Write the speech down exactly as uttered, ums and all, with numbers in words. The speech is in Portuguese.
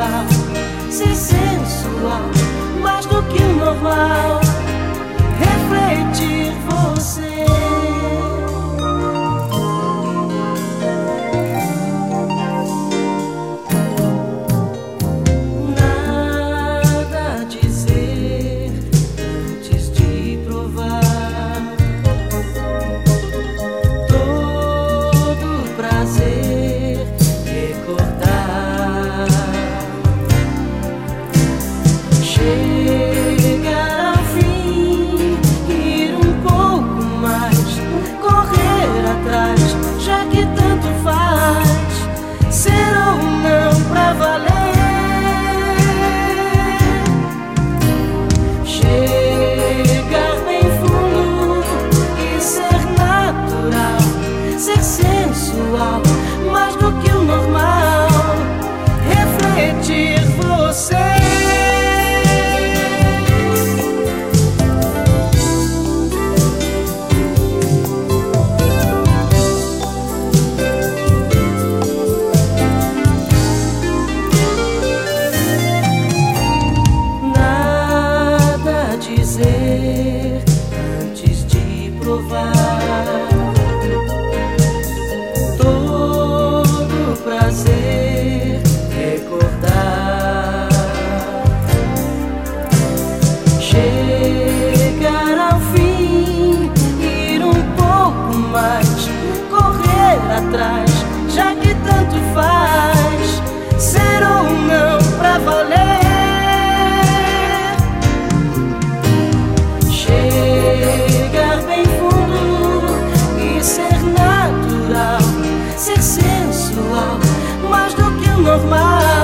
natural, ser sensual, mais do que o normal, refletir você. Nada a dizer antes de provar, todo prazer recordar, chegar ao fim, ir um pouco mais, correr atrás, já que tanto faz, ser ou não pra valer. Chegar bem fundo e ser natural, ser sensual, mais do que o normal, refletir você. Dizer antes de provar, todo prazer recordar, chegar ao fim, ir um pouco mais, correr atrás, já que tanto faz, ser ou não pra valer. Chegar bem fundo e ser natural, ser sensual, mais do que o normal.